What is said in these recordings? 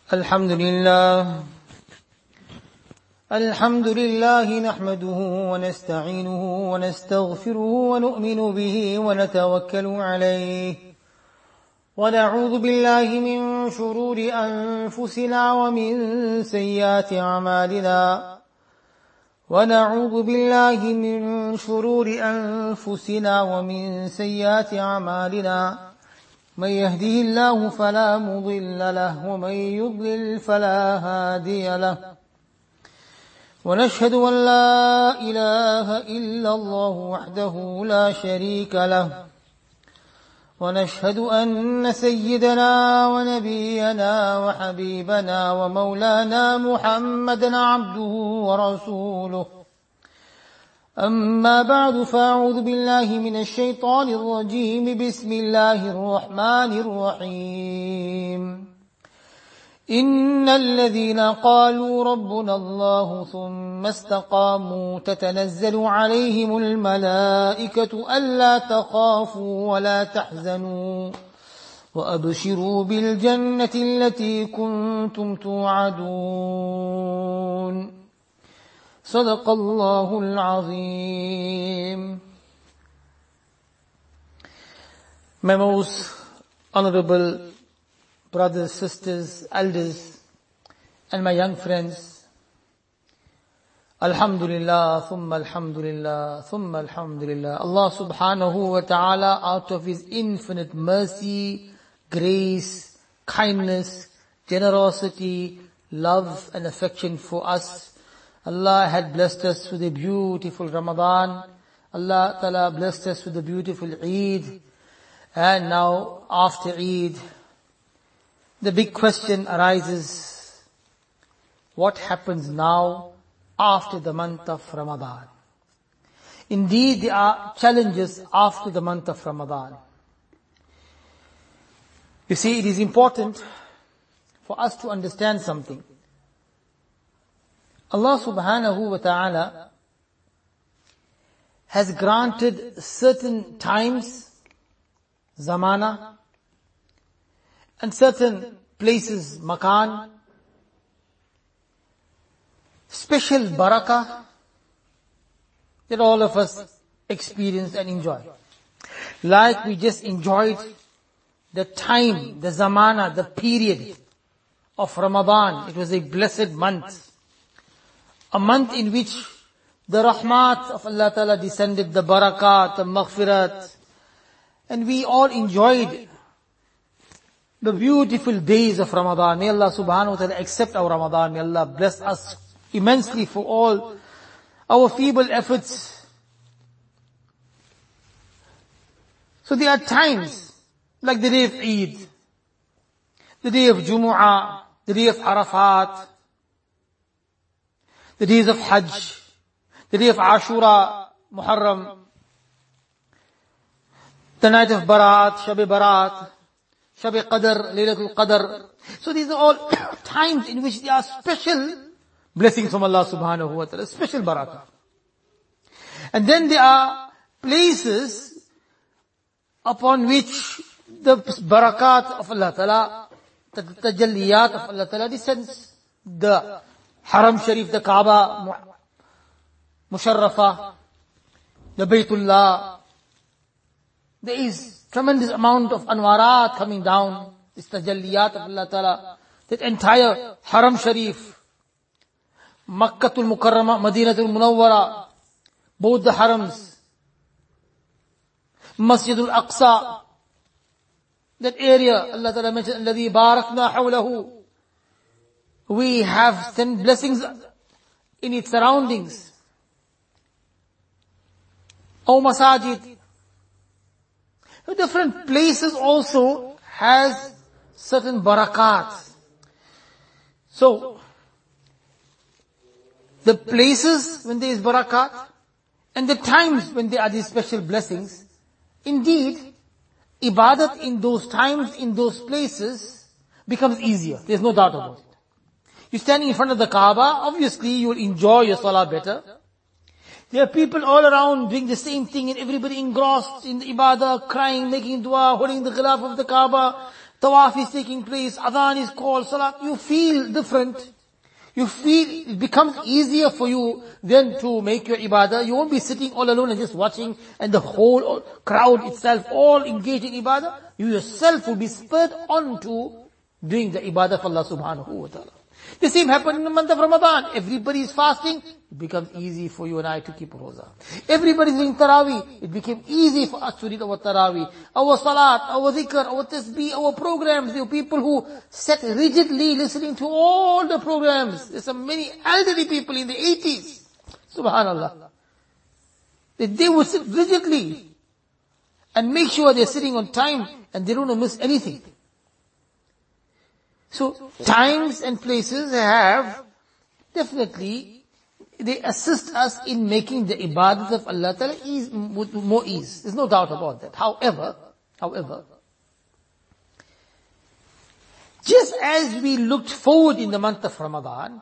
الحمد لله نحمده ونستعينه ونستغفره ونؤمن به ونتوكل عليه ونعوذ بالله من شرور أنفسنا ومن سيئات أعمالنا من يهده الله فلا مضل له ومن يضلل فلا هادي له ونشهد أن لا إله إلا الله وحده لا شريك له ونشهد أن سيدنا ونبينا وحبيبنا ومولانا محمدا عبده ورسوله أما بعد فأعوذ بالله من الشيطان الرجيم بسم الله الرحمن الرحيم إن الذين قالوا ربنا الله ثم استقاموا تتنزل عليهم الملائكة ألا تخافوا ولا تحزنوا وأبشروا بالجنة التي كنتم توعدون صدق الله العظيم. My most honorable brothers, sisters, elders, and my young friends, Alhamdulillah, thumma alhamdulillah, thumma alhamdulillah. Allah subhanahu wa ta'ala, out of His infinite mercy, grace, kindness, generosity, love and affection for us, Allah had blessed us with a beautiful Ramadan. Allah Ta'ala blessed us with a beautiful Eid. And now, after Eid, the big question arises, what happens now after the month of Ramadan? Indeed, there are challenges after the month of Ramadan. You see, it is important for us to understand something. Allah subhanahu wa ta'ala has granted certain times, zamana, and certain places, makan, special barakah that all of us experience and enjoy. Like we just enjoyed the time, the zamana, the period of Ramadan. It was a blessed month. A month in which the rahmat of Allah Ta'ala descended, the barakat, the maghfirat, and we all enjoyed the beautiful days of Ramadan. May Allah subhanahu wa ta'ala accept our Ramadan. May Allah bless us immensely for all our feeble efforts. So there are times, like the day of Eid, the day of Jumu'ah, the day of Arafat, the days of Hajj, the day of Ashura, Muharram, the night of Barat, Shab-e-Barat, Shab-e-Qadr, Laylatul Qadr. So these are all times in which there are special blessings from Allah subhanahu wa ta'ala, special barakah. And then there are places upon which the barakat of Allah ta'ala, the tajalliyat of Allah ta'ala descends. The Haram Sharif, the Kaaba, Musharrafa, the Baytullah. There is tremendous amount of anwarat coming down. This tajalliyat of Allah Ta'ala. That entire Haram Sharif, Makkatul Mukarramah, Madinatul Munawwara, both the Harams, Masjidul Aqsa, that area, Allah Ta'ala mentioned, الَّذِي بَارَكْنَا حَوْلَهُ. We have sent blessings in its surroundings. Our masajid. Different places also has certain barakat. So, the places when there is barakat and the times when there are these special blessings, indeed, ibadat in those times, in those places becomes easier. There's no doubt about it. You're standing in front of the Kaaba, obviously you will enjoy your salah better. There are people all around doing the same thing and everybody engrossed in the ibadah, crying, making dua, holding the ghilaf of the Kaaba, tawaf is taking place, adhan is called, salat, you feel different. You feel it becomes easier for you then to make your ibadah. You won't be sitting all alone and just watching and the whole crowd itself all engaged in ibadah. You yourself will be spurred on to doing the ibadah for Allah subhanahu wa ta'ala. The same happened in the month of Ramadan. Everybody is fasting. It becomes easy for you and I to keep roza. Everybody is doing Taraweeh. It became easy for us to read our Taraweeh, our Salat, our Dhikr, our Tasbih, our programs. There are people who sat rigidly listening to all the programs. There's so many elderly people in the 80s. Subhanallah. They would sit rigidly and make sure they're sitting on time and they don't miss anything. So, times and places have definitely, they assist us in making the ibadat of Allah Ta'ala with more ease. There's no doubt about that. However, just as we looked forward in the month of Ramadan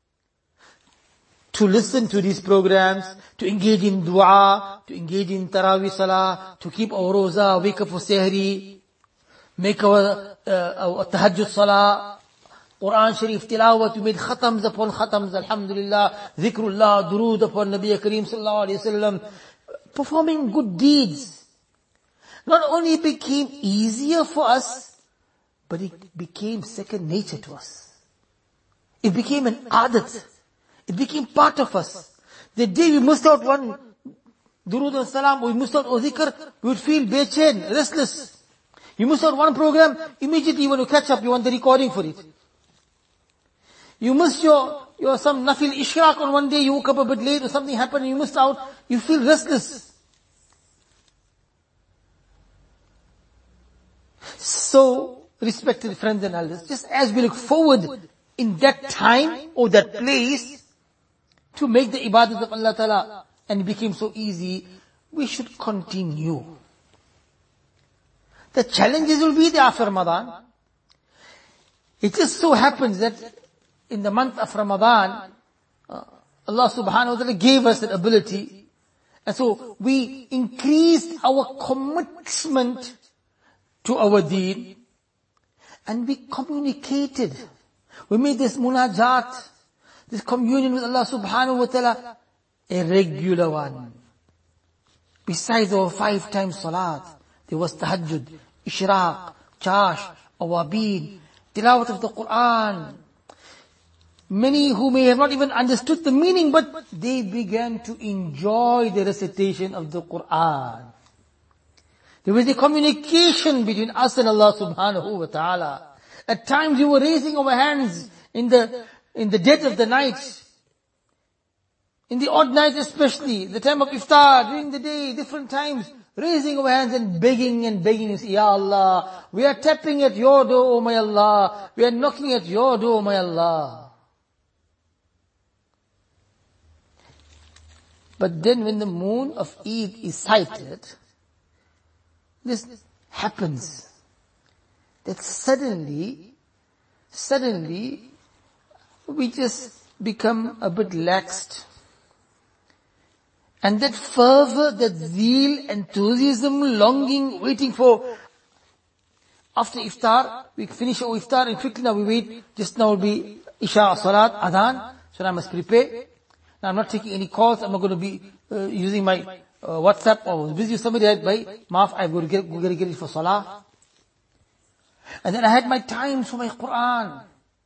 to listen to these programs, to engage in dua, to engage in Taraweeh Salah, to keep our roza, wake up for sehri, make our tahajjud salah, Quran Sharif tilawat, we made khatams upon khatams, alhamdulillah, dhikrullah, durood upon Nabi Kareem sallallahu alayhi wasallam, performing good deeds. Not only became easier for us, but it became second nature to us. It became an adat. It became part of us. The day we missed out one durood and salam, we missed out a dhikr, we would feel bechain, restless. You missed out one program, immediately you want to catch up, you want the recording for it. You missed your some nafil ishraq on one day, you woke up a bit late or something happened and you missed out, you feel restless. So, respected friends and elders, just as we look forward in that time or that place to make the ibadat of Allah Ta'ala and it became so easy, we should continue. The challenges will be there after Ramadan. It just so happens that in the month of Ramadan, Allah subhanahu wa ta'ala gave us that ability. And so we increased our commitment to our deen. And we communicated. We made this munajat, this communion with Allah subhanahu wa ta'ala, a regular one. Besides our 5 times salat, there was tahajjud, ishraq, chash, awabin, tilawat of the Quran. Many who may have not even understood the meaning, but they began to enjoy the recitation of the Quran. There was a communication between us and Allah subhanahu wa ta'ala. At times we were raising our hands in the dead of the night. In the odd night especially, the time of iftar, during the day, different times, raising our hands and begging, Ya Allah, we are tapping at your door, O my Allah. We are knocking at your door, O my Allah. But then when the moon of Eid is sighted, this happens. That suddenly, we just become a bit laxed. And that fervor, that zeal, enthusiasm, longing, waiting for, after iftar, we finish our iftar and quickly now we wait, just now will be Isha, Salat, Adhan, so now I must prepare. Now I'm not taking any calls, I'm not going to be using my WhatsApp or busy with somebody by maaf, I'm going to get it for Salah. And then I had my times for my Quran.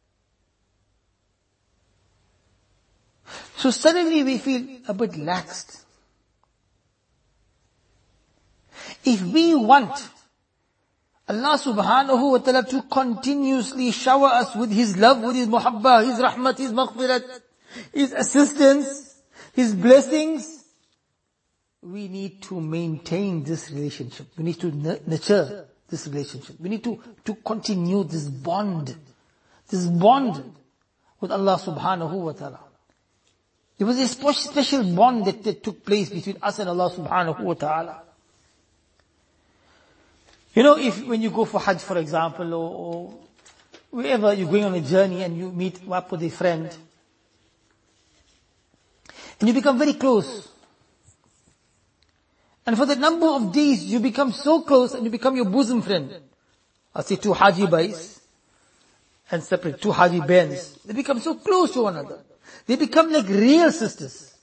So suddenly we feel a bit laxed. If we want Allah subhanahu wa ta'ala to continuously shower us with His love, with His muhabbah, His rahmat, His maghfirat, His assistance, His blessings, we need to maintain this relationship. We need to nurture this relationship. We need to continue this bond with Allah subhanahu wa ta'ala. There was a special bond that took place between us and Allah subhanahu wa ta'ala. You know, when you go for Hajj, for example, or wherever you're going on a journey and you meet up with a friend, and you become very close. And for the number of days, you become so close and you become your bosom friend. I see two Haji Bhais and separate two Haji Bens. They become so close to one another. They become like real sisters.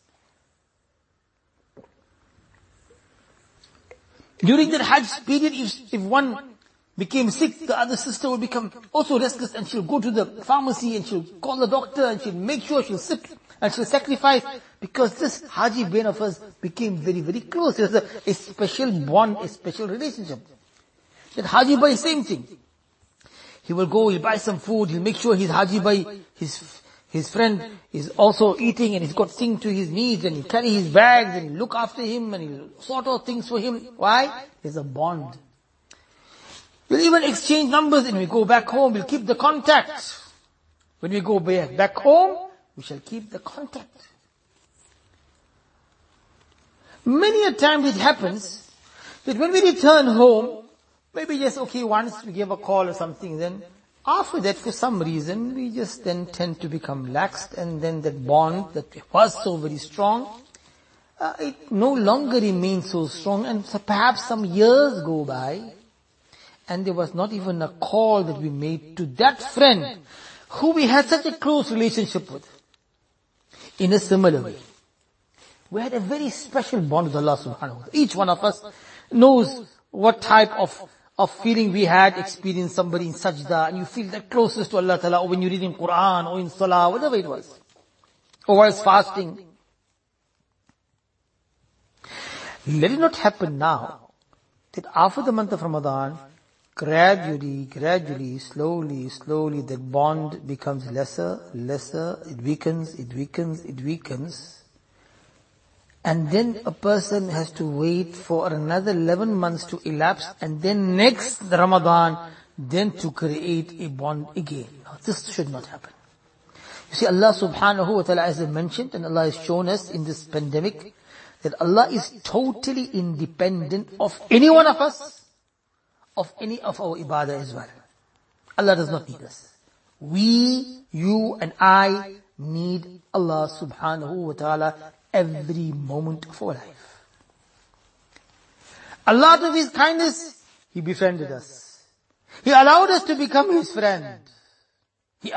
During that Hajj period, if one became sick, the other sister will become also restless and she'll go to the pharmacy and she'll call the doctor and she'll make sure she'll sit and she'll sacrifice because this Haji Ben of hers became very, very close. There's a special bond, a special relationship. That Haji Bhai, same thing. He will go, he'll buy some food, he'll make sure his Haji Bhai, his friend is also eating and he's got things to his needs and he'll carry his bags and he'll look after him and he'll sort out things for him. Why? There's a bond. We'll even exchange numbers and we go back home, we'll keep the contact. When we go back home, we shall keep the contact. Many a time it happens that when we return home, maybe just once we give a call or something, then after that for some reason we just then tend to become laxed and then that bond that was so very strong, it no longer remains so strong and so perhaps some years go by and there was not even a call that we made to that friend who we had such a close relationship with. In a similar way, we had a very special bond with Allah subhanahu wa ta'ala. Each one of us knows what type of feeling we had experienced somebody in sajda and you feel that closest to Allah ta'ala, or when you're reading Quran or in salah, whatever it was, or whilst fasting. Let it not happen now that after the month of Ramadan, gradually, slowly, that bond becomes lesser, it weakens. And then a person has to wait for another 11 months to elapse and then next Ramadan, then to create a bond again. Now, this should not happen. You see, Allah subhanahu wa ta'ala, as I mentioned, and Allah has shown us in this pandemic, that Allah is totally independent of any one of us, of any of our ibadah as well. Allah does not need us. We, you and I need Allah subhanahu wa ta'ala every moment of our life. Allah, out of His kindness, He befriended us. He allowed us to become His friend. He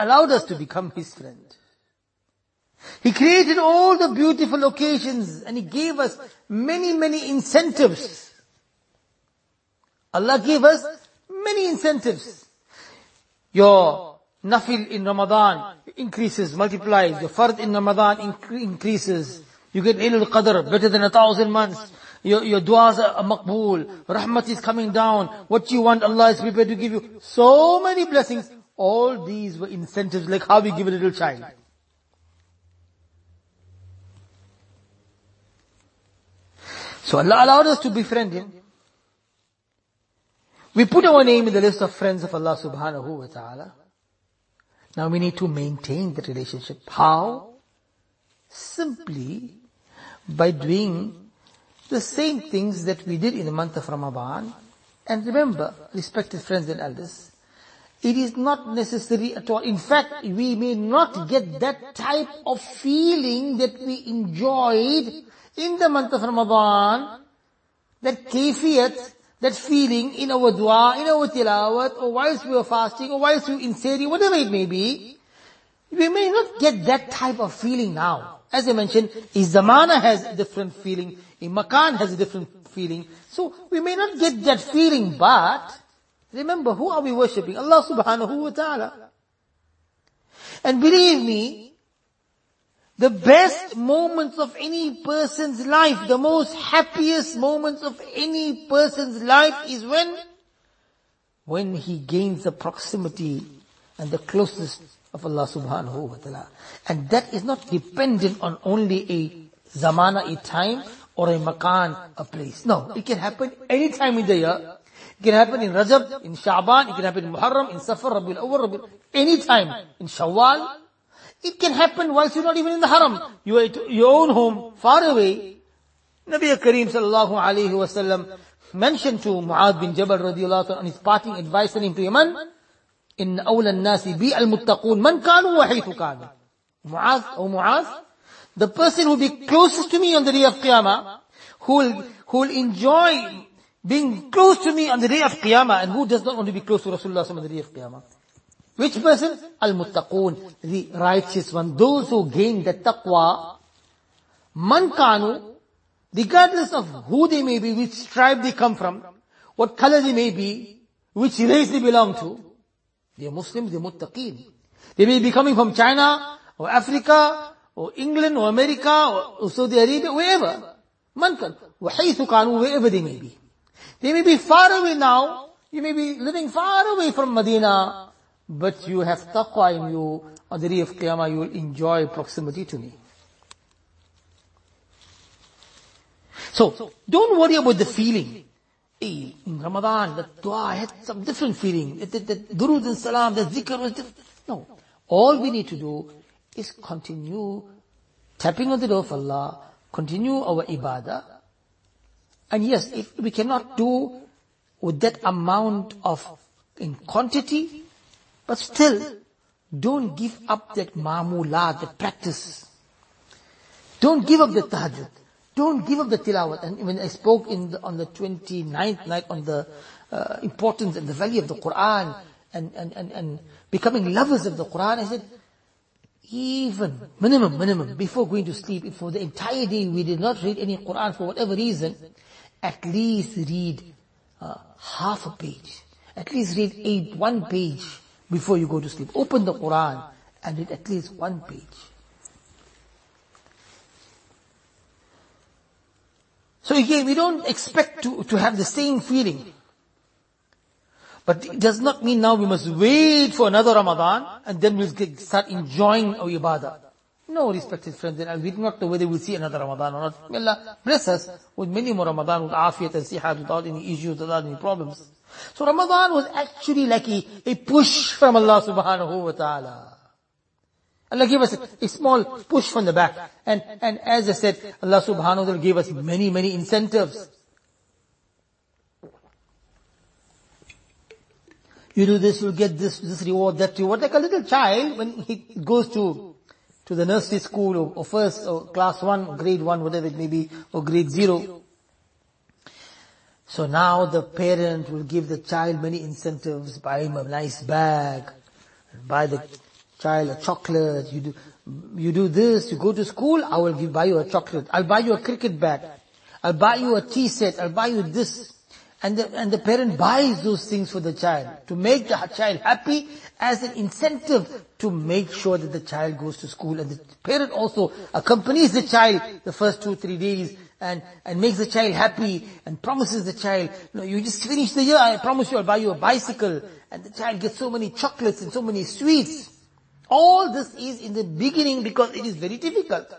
created all the beautiful occasions and He gave us many incentives. Allah gave us many incentives. Your nafil in Ramadan increases, multiplies. Your fard in Ramadan increases. You get Laylatul Qadr, better than 1,000 months. Your du'as are maqbool. Rahmat is coming down. What you want, Allah is prepared to give you. So many blessings. All these were incentives, like how we give a little child. So Allah allowed us to befriend Him. We put our name in the list of friends of Allah subhanahu wa ta'ala. Now we need to maintain that relationship. How? Simply by doing the same things that we did in the month of Ramadan. And remember, respected friends and elders, it is not necessary at all. In fact, we may not get that type of feeling that we enjoyed in the month of Ramadan, that kayfiyat, that feeling in our dua, in our tilawat, or whilst we were fasting, or whilst we were in seri, whatever it may be, we may not get that type of feeling now. As I mentioned, a zamana has a different feeling, a makan has a different feeling. So we may not get that feeling, but remember, who are we worshipping? Allah subhanahu wa ta'ala. And believe me, the best moments of any person's life, the most happiest moments of any person's life is when he gains the proximity and the closeness of Allah subhanahu wa ta'ala. And that is not dependent on only a zamana, a time, or a makan, a place. No, it can happen any time in the year. It can happen in Rajab, in Sha'ban, it can happen in Muharram, in Safar, Rabiul Awwal, any time, in Shawwal. It can happen whilst you're not even in the haram. You are at your own home, far away. Nabi Kareem sallallahu alayhi wa sallam mentioned to Mu'adh bin Jabal radiyallahu anhu on his parting advice to him, man, in awla an-nasi bi al-muttaqun man kanu wa haythu kanu. Mu'adh, the person who will be closest to me on the day of Qiyamah, who will enjoy being close to me on the day of Qiyamah. And who does not want to be close to Rasulullah on the day of Qiyamah? Which person? Al-Muttaqoon, the righteous one. Those who gain the taqwa. Man kanu, regardless of who they may be, which tribe they come from, what color they may be, which race they belong to, they are Muslims, they are muttaqeen. They may be coming from China, or Africa, or England, or America, or Saudi Arabia, wherever. Man kan, وَحَيْثُ كَانُوا, wherever they may be. They may be far away now, you may be living far away from Medina, but you have taqwa in you. On the day of Qiyamah, you will enjoy proximity to me. So, don't worry about the feeling. Hey, in Ramadan, the dua, I had some different feeling. The durood and salam, the zikr was different. No. All we need to do is continue tapping on the door of Allah, continue our ibadah. And yes, if we cannot do with that amount of, in quantity, but still, don't give up that ma'mulat, that practice. Don't give up the tahajjud. Don't give up the tilawat. And when I spoke on the 29th night on the importance and the value of the Quran and becoming lovers of the Quran, I said, even minimum, before going to sleep, if for the entire day we did not read any Quran for whatever reason, at least read half a page. At least read one page before you go to sleep. Open the Quran and read at least one page. So again, we don't expect to have the same feeling. But it does not mean now we must wait for another Ramadan and then we'll start enjoying our ibadah. No, respected friends, and we do not know whether we'll see another Ramadan or not. May Allah bless us with many more Ramadan, with afiyat and sihat, without any issues, without any problems. So Ramadan was actually like a push from Allah subhanahu wa ta'ala. Allah gave us a small push from the back. And as I said, Allah subhanahu wa ta'ala gave us many incentives. You do this, you'll get this reward, that reward. Like a little child, when he goes to the nursery school, or first, or class 1, or grade 1, whatever it may be, or grade 0. So now the parent will give the child many incentives, buy him a nice bag, buy the child a chocolate, you do this, you go to school, I will buy you a chocolate, I'll buy you a cricket bat, I'll buy you a tea set, I'll buy you this. And the parent buys those things for the child, to make the child happy, as an incentive to make sure that the child goes to school. And the parent also accompanies the child the first 2-3 days, and makes the child happy, and promises the child, you just finish the year, I promise you I'll buy you a bicycle. And the child gets so many chocolates and so many sweets. All this is in the beginning because it is very difficult.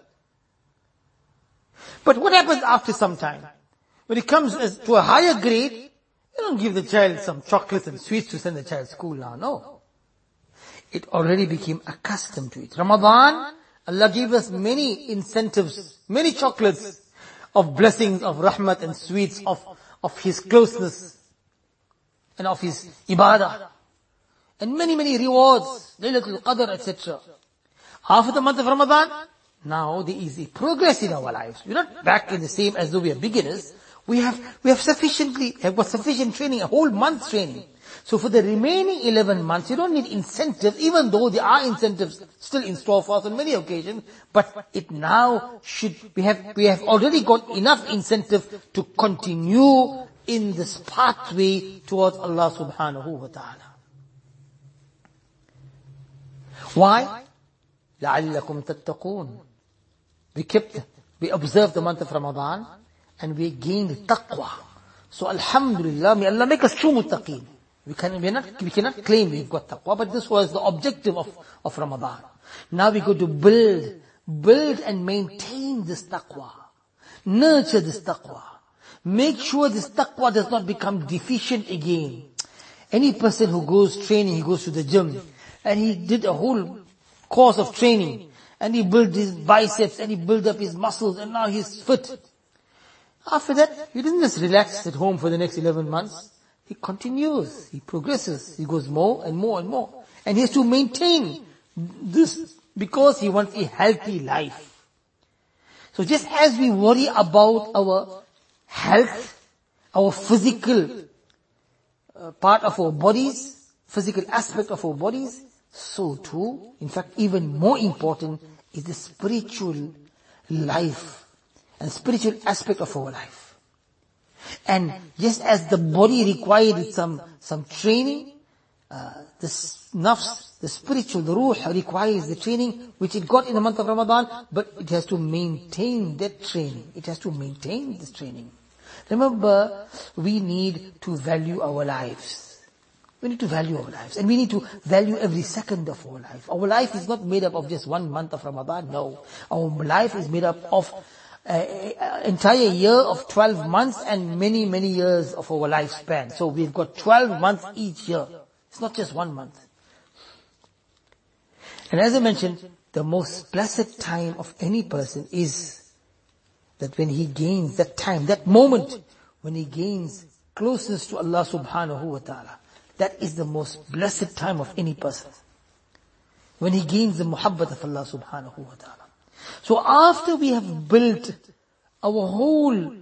But what happens after some time? When it comes to a higher grade, you don't give the child some chocolates and sweets to send the child to school now, no. It already became accustomed to it. Ramadan, Allah gave us many incentives, many chocolates of blessings, of rahmat and sweets, of His closeness, and of His ibadah. And many rewards, Laylatul Qadr, etc. After the month of Ramadan, now there is a progress in our lives. We're not back in the same as though we are beginners. We have got sufficient training, a whole month's training. So for the remaining 11 months, you don't need incentives, even though there are incentives still in store for us on many occasions, but it now we have already got enough incentive to continue in this pathway towards Allah subhanahu wa ta'ala. Why? لَعَلَّكُمْ تَتَّقُونَ. We observed the month of Ramadan, and we gained taqwa. So alhamdulillah, may Allah make us true muttaqeen. We cannot claim we've got taqwa, but this was the objective of Ramadan. Now we go to build and maintain this taqwa. Nurture this taqwa. Make sure this taqwa does not become deficient again. Any person who goes training, he goes to the gym, and he did a whole course of training, and he built his biceps, and he built up his muscles, and now he's fit. After that, he doesn't just relax at home for the next 11 months. He continues, he progresses, he goes more and more and more. And he has to maintain this because he wants a healthy life. So just as we worry about our health, our physical part of our bodies, physical aspect of our bodies, so too, in fact, even more important is the spiritual life and spiritual aspect of our life. And just as the body required some training, the nafs, the spiritual, the ruh requires the training which it got in the month of Ramadan, but it has to maintain that training. It has to maintain this training. Remember, we need to value our lives. We need to value our lives, and we need to value every second of our life. Our life is not made up of just 1 month of Ramadan, no. Our life is made up of an entire year of 12 months and many, many years of our lifespan. So we've got 12 months each year. It's not just 1 month. And as I mentioned, the most blessed time of any person is that when he gains that time, that moment, when he gains closeness to Allah subhanahu wa ta'ala. That is the most blessed time of any person. When he gains the muhabbat of Allah subhanahu wa ta'ala. So after we have built our whole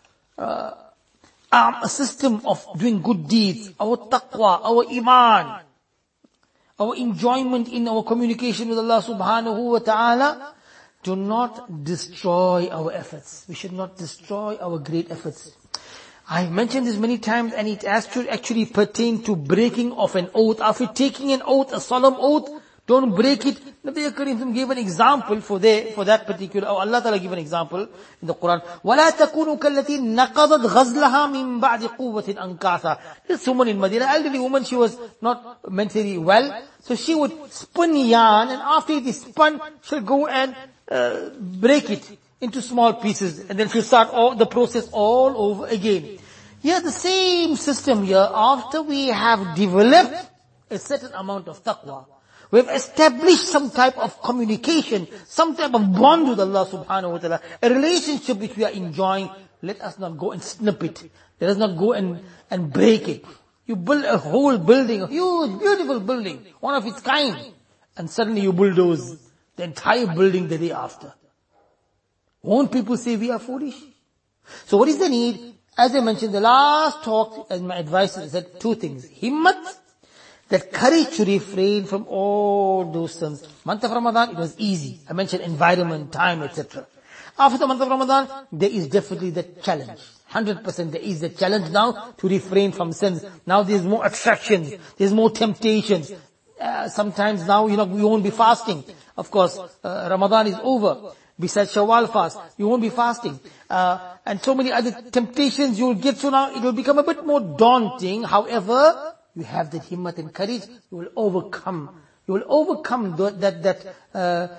system of doing good deeds, our taqwa, our iman, our enjoyment in our communication with Allah subhanahu wa ta'ala, do not destroy our efforts. We should not destroy our great efforts. I've mentioned this many times, and it has to actually pertain to breaking of an oath. After taking an oath, a solemn oath, don't break it. Nabi Karim gave an example for that particular, Allah Ta'ala gave an example in the Quran. وَلَا تَكُونُوا كَالَّتِي نَقَضَتْ غَزْلَهَا مِنْ بَعْدِ قُوَّةٍ أَنْكَاثًا. This woman in Medina, elderly woman, she was not mentally well, so she would spin yarn, and after it is spun, she'll go and break it into small pieces, and then she'll start the process all over again. Here the same system here, after we have developed a certain amount of taqwa, we have established some type of communication, some type of bond with Allah subhanahu wa ta'ala, a relationship which we are enjoying. Let us not go and snip it. Let us not go and break it. You build a whole building, a huge, beautiful building, one of its kind, and suddenly you bulldoze the entire building the day after. Won't people say we are foolish? So what is the need? As I mentioned, the last talk, and my advice is that 2 things. Himmat, that courage to refrain from all those things. Month of Ramadan, it was easy. I mentioned environment, time, etc. After the month of Ramadan, there is definitely the challenge. 100% there is the challenge now to refrain from sins. Now there's more attractions, there's more temptations. Sometimes now, we won't be fasting. Of course, Ramadan is over. Besides Shawwal fast, you won't be fasting. And so many other temptations you will get, so now it will become a bit more daunting. However, you have that himmat and courage, you will overcome. You will overcome that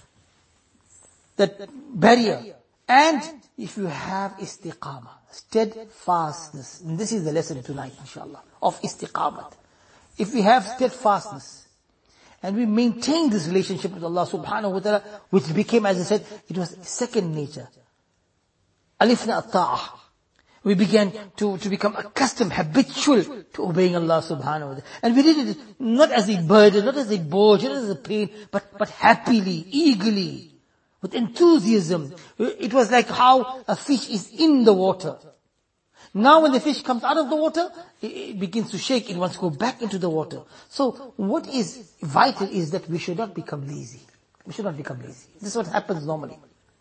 barrier. And if you have istiqamah, steadfastness, and this is the lesson tonight, inshallah, of istiqamat. If we have steadfastness, and we maintain this relationship with Allah subhanahu wa ta'ala, which became, as I said, it was second nature. Alifna at-ta'ah. We began to become accustomed, habitual to obeying Allah subhanahu wa ta'ala. And we did it not as a burden, not as a bore, not as a pain, but happily, eagerly, with enthusiasm. It was like how a fish is in the water. Now when the fish comes out of the water, it begins to shake, it wants to go back into the water. So what is vital is that we should not become lazy. We should not become lazy. This is what happens normally.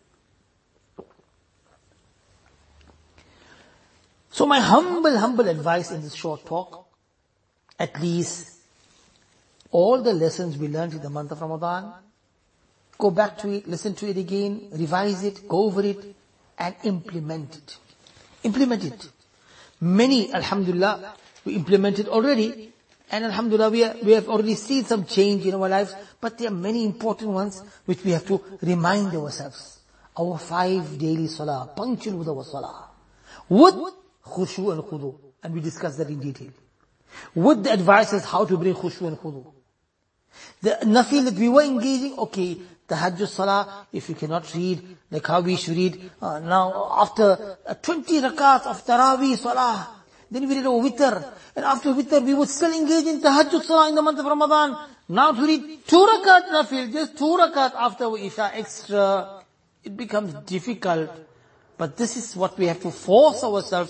So my humble advice in this short talk, at least all the lessons we learned in the month of Ramadan, go back to it, listen to it again, revise it, go over it, and implement it. Implement it. Many, alhamdulillah, we implemented already, and alhamdulillah, we have already seen some change in our lives, but there are many important ones which we have to remind ourselves. Our 5 daily salah, punctual with our salah, with khushu and khudu, and we discussed that in detail. With the advices how to bring khushu and khudu. The nafil that we were engaging, okay, tahajjud salah, if you cannot read, like how we should read, now after 20 rakats of Taraweeh salah, then we did a witr, and after witr we would still engage in tahajjud salah in the month of Ramadan. Now to read 2 rakat nafil, just 2 rakat after Isha extra, it becomes difficult. But this is what we have to force ourselves,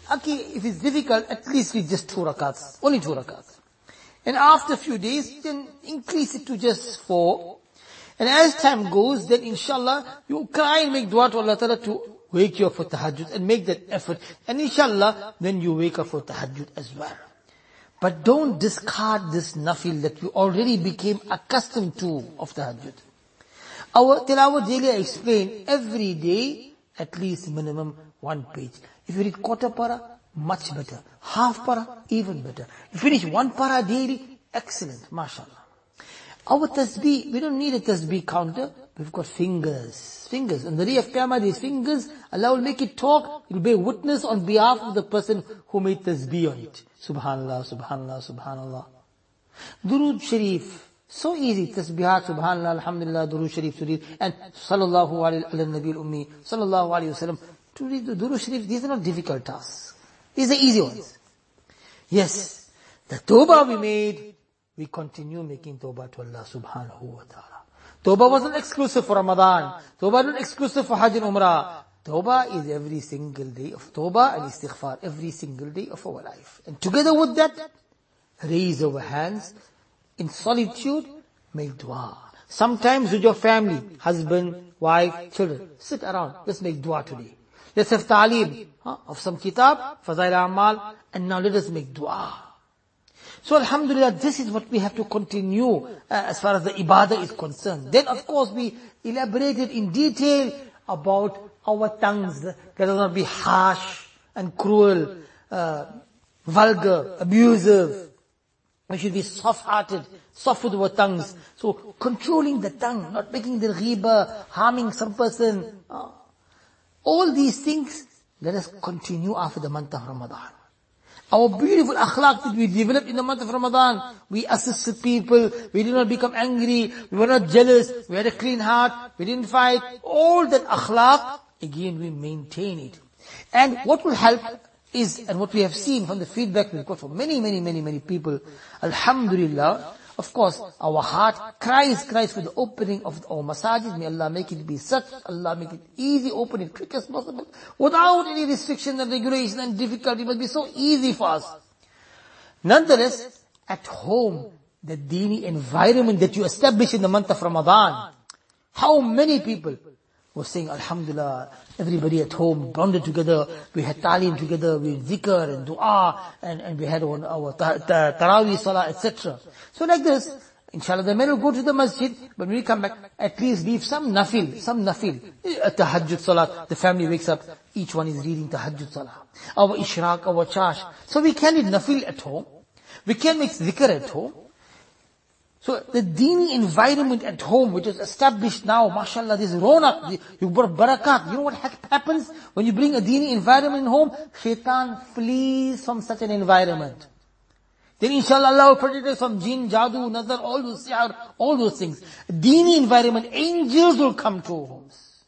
okay, if it's difficult, at least read just 2 rakats, only 2 rakats. And after a few days, then increase it to just 4. And as time goes, then inshallah, you cry and make dua to Allah Ta'ala to wake you up for tahajjud and make that effort. And inshallah, then you wake up for tahajjud as well. But don't discard this nafil that you already became accustomed to of tahajjud. Our tilawat daily, I explain, every day, at least minimum 1 page. If you read quarter para, much better. Half para, even better. If you finish 1 para daily, excellent, mashallah. Our tasbih, we don't need a tasbih counter. We've got fingers. Fingers. On the day of Qiyamah, these fingers, Allah will make it talk. It will bear witness on behalf of the person who made tasbih on it. Subhanallah, subhanallah, subhanallah. Durood Sharif. So easy. Tasbihat, subhanallah, alhamdulillah, Durood Sharif to read. And sallallahu alayhi ala nabi al-ummi, sallallahu alayhi wa sallam. To read the Durood Sharif, these are not difficult tasks. These are easy ones. Yes. The tawbah we made, we continue making tawbah to Allah subhanahu wa ta'ala. Tawbah wasn't exclusive for Ramadan. Tawbah wasn't exclusive for Hajj and Umrah. Tawbah is every single day of tawbah and istighfar, every single day of our life. And together with that, raise our hands in solitude, make dua. Sometimes with your family, husband, wife, children, sit around, let's make dua today. Let's have ta'aleem of some kitab, Fazail A'mal, and now let us make dua. So alhamdulillah, this is what we have to continue as far as the ibadah is concerned. Then of course we elaborated in detail about our tongues. Let us not be harsh and cruel, vulgar, abusive. We should be soft-hearted, soft with our tongues. So controlling the tongue, not making the ghiba, harming some person. All these things, let us continue after the month of Ramadan. Our beautiful akhlaq that we developed in the month of Ramadan. We assisted people. We did not become angry. We were not jealous. We had a clean heart. We didn't fight. All that akhlaq, again we maintain it. And what will help is, and what we have seen from the feedback we've got from many people, alhamdulillah, of course, our heart cries for the opening of our masajid. May Allah make it be such, Allah make it easy, open it quick as possible, without any restriction and regulation and difficulty. It must be so easy for us. Nonetheless, at home, the dini environment that you establish in the month of Ramadan, how many people were saying, alhamdulillah, everybody at home bonded together, we had ta'aleem together, we had zikr and dua, and we had our tarawih salah, etc. So like this, inshallah the men will go to the masjid, but when we come back, at least leave some nafil, tahajjud salah, the family wakes up, each one is reading tahajjud salah, our ishraq, our chash. So we can read nafil at home, we can make zikr at home. So the dini environment at home, which is established now, mashallah, this ronak, you brought barakat. You know what happens when you bring a dini environment in home? Shaitan flees from such an environment. Then inshallah Allah will protect us from jinn, jadoo, nazar, all those sihr, all those things. Dini environment, angels will come to our homes.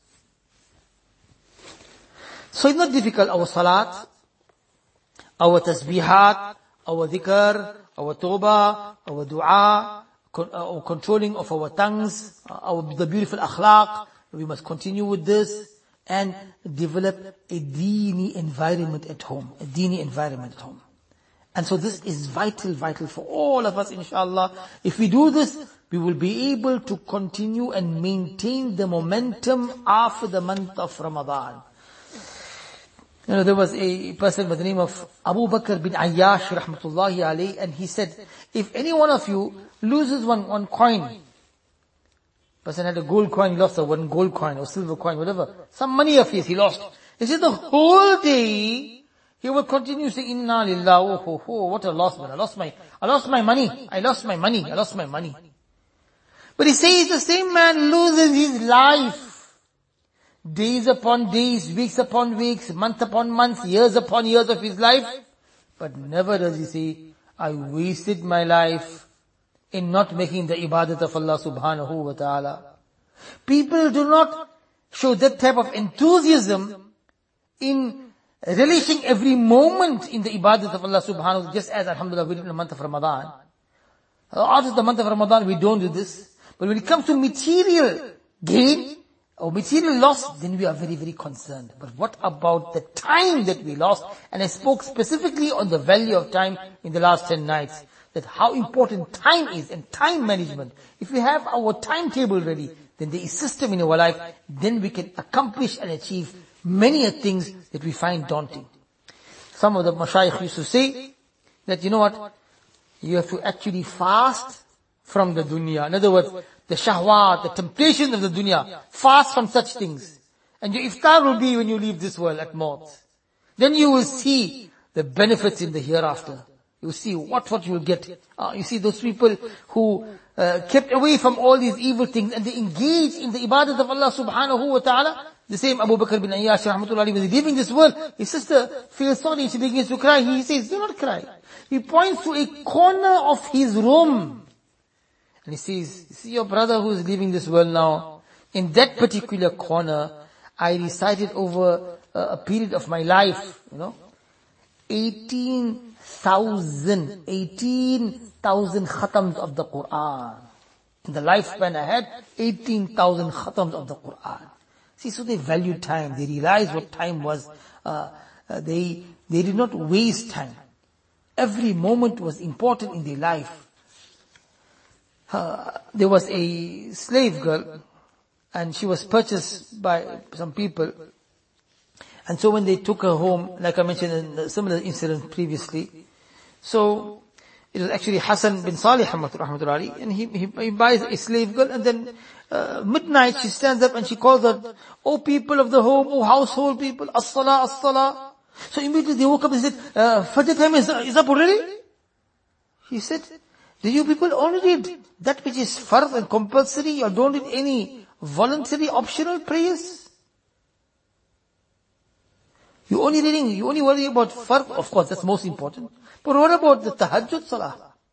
So it's not difficult. Our salat, our tasbihat, our dhikr, our tawbah, our dua, our controlling of our tongues, the beautiful akhlaq. We must continue with this and develop a dini environment at home. A dini environment at home. And so this is vital for all of us, inshallah. If we do this, we will be able to continue and maintain the momentum after the month of Ramadan. You know, there was a person by the name of Abu Bakr bin Ayyash, rahmatullahi alayhi, and he said, if any one of you loses one coin, person had a gold coin, he lost one gold coin or silver coin, whatever, some money of his he lost. He said the whole day, he will continue saying, Inna lillah, oh, what a loss, man. I lost my money. But he says the same man loses his life. Days upon days, weeks upon weeks, month upon months, years upon years of his life. But never does he say, I wasted my life in not making the ibadat of Allah subhanahu wa ta'ala. People do not show that type of enthusiasm in relishing every moment in the ibadat of Allah subhanahu wa ta'ala, just as alhamdulillah we did in the month of Ramadan. After the month of Ramadan we don't do this. But when it comes to material gain, or material loss, then we are very, very concerned. But what about the time that we lost? And I spoke specifically on the value of time in the last 10 nights. That how important time is and time management. If we have our timetable ready, then there is system in our life, then we can accomplish and achieve many things that we find daunting. Some of the mashayikh used to say that, you know what, you have to actually fast from the dunya. In other words, the shahwat, the temptation of the dunya, fast from such things. And your iftar will be when you leave this world at maut. Then you will see the benefits in the hereafter. You see what you will get. You see those people who kept away from all these evil things and they engaged in the ibadat of Allah subhanahu wa ta'ala. The same Abu Bakr bin Ayyash rahmatullahi, when he's leaving this world, his sister feels sorry, she begins to cry. He says, do not cry. He points to a corner of his room. And he says, see your brother who is leaving this world now. In that particular corner, I recited over a period of my life, 18,000 khatams of the Qur'an. In the lifespan I had, 18,000 khatams of the Qur'an. See, so they valued time. They realized what time was. They did not waste time. Every moment was important in their life. There was a slave girl, and she was purchased by some people. And so when they took her home, like I mentioned in a similar incident previously, so it was actually Hassan bin Salih rahmatullahi, and he buys a slave girl, and then midnight she stands up and she calls out, "O people of the home, O household people, as-salah, as-salah." So immediately they woke up and said, "Fajr time is up already?" He said, "Do you people only read that which is fard and compulsory, or don't read any voluntary optional prayers? You only worry about fard, of course that's most important. But what about the tahajjud salah?"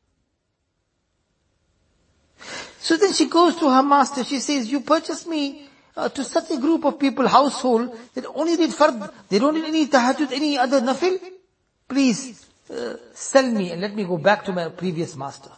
So then she goes to her master, she says, "You purchased me to such a group of people, household, that only read fard, they don't read any tahajjud, any other nafil. Please, sell me and let me go back to my previous master."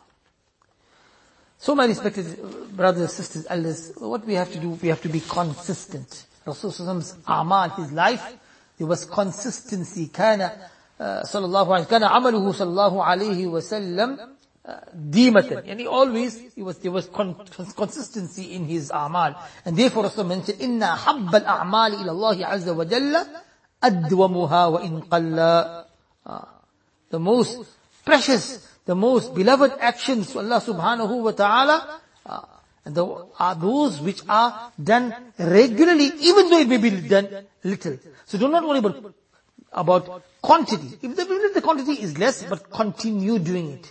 So my respected brothers and sisters, elders, what we have to do, we have to be consistent. Rasulullah's a'mal, his life, there was consistency. Kana عمله صلى الله عليه وسلم ديمة. And there was consistency in his a'mal. And therefore Rasul mentioned, إِنَّ حَبَّ الْأَعْمَالِ إِلَى اللَّهِ عَزَّ وَجَلَّ أَدْوَمُهَا وَإِنْ قَلَّ. The most precious, the most beloved actions to Allah subhanahu wa ta'ala are those which are done regularly, even though it may be done little. So do not worry about quantity. If the quantity is less, but continue doing it.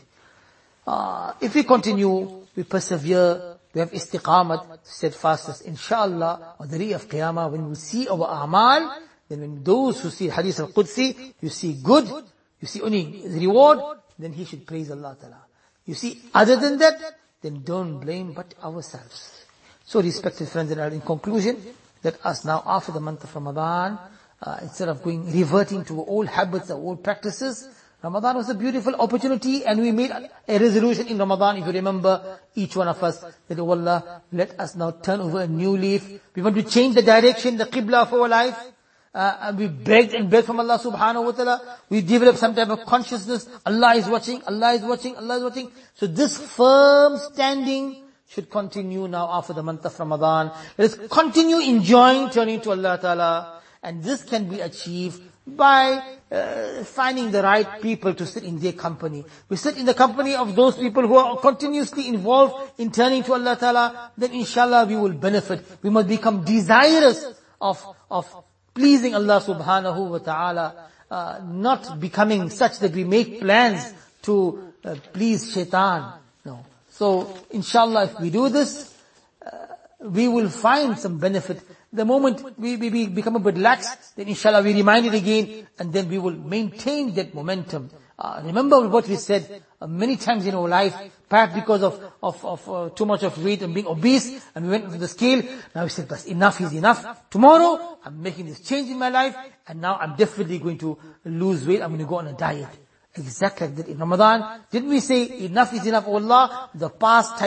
If we continue, we persevere, we have istiqamat, steadfastness, inshallah, on the day of Qiyamah, when we see our a'mal, then when those who see Hadith al-Qudsi, you see good, you see only reward, then he should praise Allah Ta'ala. You see, other than that, then don't blame but ourselves. So respected friends, and in conclusion, let us now, after the month of Ramadan, instead of reverting to old habits or old practices, Ramadan was a beautiful opportunity, and we made a resolution in Ramadan, if you remember, each one of us, that, oh Allah, let us now turn over a new leaf. We want to change the direction, the qibla of our life. And we begged and begged from Allah subhanahu wa ta'ala. We developed some type of consciousness. Allah is watching, Allah is watching, Allah is watching. So this firm standing should continue now after the month of Ramadan. Let us continue enjoying turning to Allah ta'ala. And this can be achieved by finding the right people to sit in their company. We sit in the company of those people who are continuously involved in turning to Allah ta'ala, then inshallah we will benefit. We must become desirous of pleasing Allah subhanahu wa ta'ala, not becoming such that we make plans to please shaitan. No. So inshallah if we do this, we will find some benefit. The moment we become a bit lax, then inshallah we remind it again, and then we will maintain that momentum. Remember what we said many times in our life, perhaps because of too much of weight and being obese, and we went to the scale. Now we said, enough is enough. Tomorrow, I'm making this change in my life, and now I'm definitely going to lose weight. I'm going to go on a diet. Exactly like that in Ramadan. Didn't we say, enough is enough, oh Allah? The past type of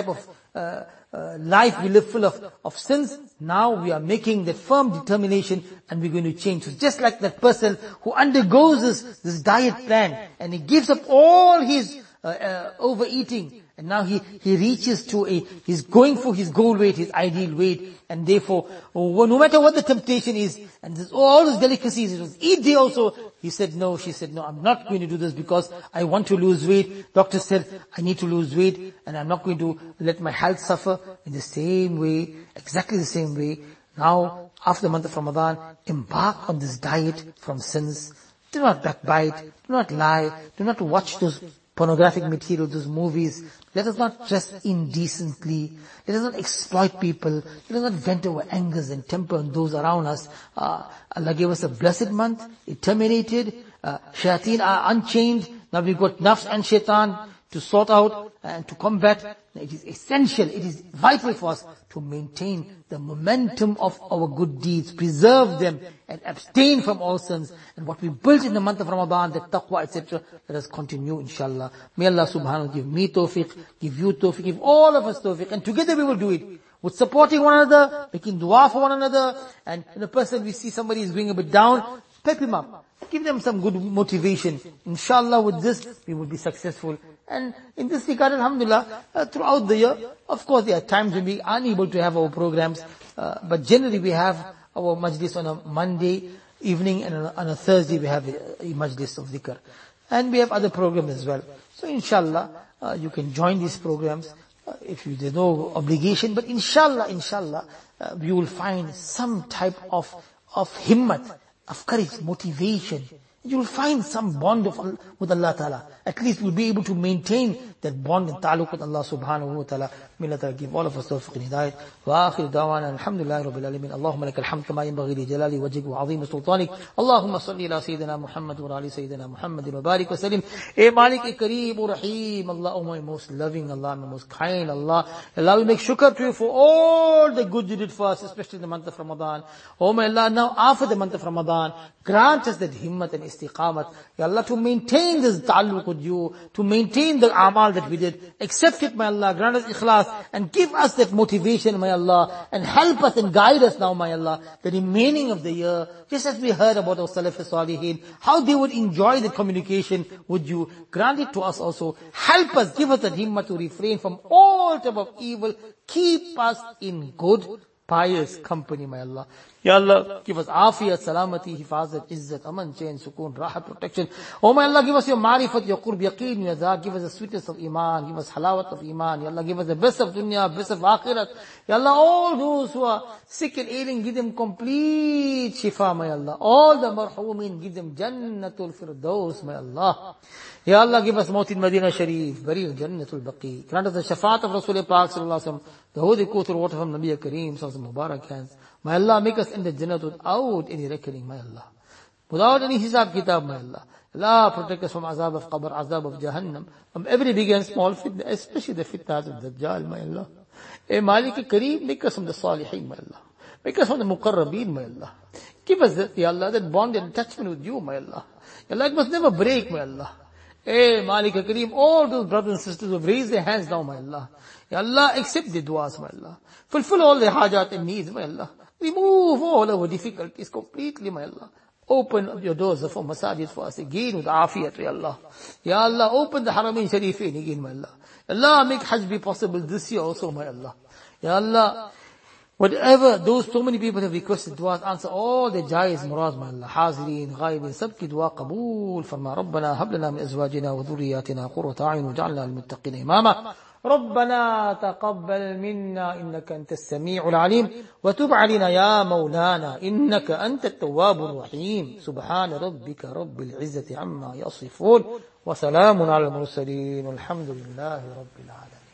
life we live full of sins. Now we are making that firm determination and we're going to change. So just like that person who undergoes this diet plan and he gives up all his overeating, and now he reaches to he's going for his goal weight, his ideal weight, and therefore, no matter what the temptation is, and there's all these delicacies, it was eat day also, he said no, she said no, I'm not going to do this because I want to lose weight. Doctor said I need to lose weight and I'm not going to let my health suffer. In the same way, exactly the same way, now after the month of Ramadan, embark on this diet from sins. Do not backbite, do not lie, do not watch those pornographic material, those movies. Let us not dress indecently. Let us not exploit people. Let us not vent our angers and temper on those around us. Allah gave us a blessed month. It terminated. Shayateen are unchained. Now we've got nafs and shaitan to sort out and to combat. It is essential, it is vital for us to maintain the momentum of our good deeds, preserve them and abstain from all sins. And what we built in the month of Ramadan, the taqwa, etc., let us continue, inshallah. May Allah subhanahu wa ta'ala give me tawfiq, give you tawfiq, give all of us tawfiq, and together we will do it. With supporting one another, making dua for one another, and in a person we see somebody is going a bit down, pep him up. Give them some good motivation. Inshallah with this, we will be successful. And in this regard, alhamdulillah, throughout the year, of course there are times when we are unable to have our programs, but generally we have our majlis on a Monday evening and on a Thursday we have a majlis of dhikr. And we have other programs as well. So inshallah, you can join these programs if there's no obligation, but inshallah, you will find some type of himmat, of courage, motivation. You will find some bond with Allah Ta'ala. At least we'll be able to maintain that bond and ta'alluq with Allah Subhanahu wa Ta'ala. May Allah Ta'ala give all of us tawfiq and hidayat. Wa akhir da'wana alhamdulillahi rabbil alamin. Allahumma lakal hamd kama yanbaghi li jalali wajhik wa 'azimi sultanik. Allahumma salli ala sayyidina Muhammad wa ali sayyidina Muhammad wa barik wa sallim. E Malik, e Kareem, o Rahim, Allah, O my most loving Allah, my most kind Allah. Allah, we make shukr to you for all the good you did for us, especially in the month of Ramadan. Oh my Allah, now after the month of Ramadan, grant us that himmat and istiqamat, Ya Allah, to maintain this ta'alluq with you, to maintain the amal that we did. Accept it, my Allah, grant us ikhlas, and give us that motivation, my Allah, and help us and guide us now, my Allah, the remaining of the year, just as we heard about our Salaf Salihin, how they would enjoy the communication with you. Grant it to us also. Help us, give us that himmat to refrain from all type of evil. Keep us in good, pious company, my Allah. Ya Allah, give us afiyat, salamati, hifazat, izzat, aman, chain, sukoon, rahat, protection. Oh my Allah, give us your marifat, your qurb, yaqeen, your dha, give us the sweetness of iman, give us halawat of iman. Ya Allah, give us the best of dunya, best of akhirat. Ya Allah, all those who are sick and ailing, give them complete shifa, my Allah. All the marhoomin, give them jannatul firdaus, my Allah. Ya Allah, give us maut in Medina Sharif, burial jannatul baqi. Grant us the shafaat of Rasul Pak sallallahu alaihi wasallam, the holy Quthur water from Nabi Kareem sallallahu alaihi wasallam, Mubarak hands. My Allah, make us in the Jannah without any reckoning, my Allah. Without any hisab kitab, my Allah. Allah, protect us from azab of qabr, azab of Jahannam, from every big and small fitna, especially the fitnas of Dajjal, my Allah. Eh Malik Kareem, make us from the Salihin, my Allah. Make us from the Muqarrabeen, my Allah. Give us that, Ya Allah, that bond and attachment with you, my Allah. Ya Allah, it must never break, my Allah. Eh Malik Kareem, all those brothers and sisters who have raised their hands now, my Allah. Ya Allah, accept the du'as, my Allah. Fulfill all their hajat and needs, my Allah. Remove all our difficulties completely, my Allah. Open up your doors for masajid for us again with afiyat, Ya Allah. Ya Allah, open the Haramain Sharifain again, my Allah. Allah, make Hajj be possible this year also, my Allah. Ya Allah, whatever those so many people have requested du'as, answer all the jaiz murad, my Allah. Hazireen, ghaibin, sabki du'a qabool. Farma Rabbana, hab lana min azwajina wa dhurriyatina qurrata a'yun waj'alna lil muttaqina imama. ربنا تقبل منا إنك أنت السميع العليم وتب علينا يا مولانا إنك أنت التواب الرحيم سبحان ربك رب العزة عما يصفون وسلام على المرسلين والحمد لله رب العالمين.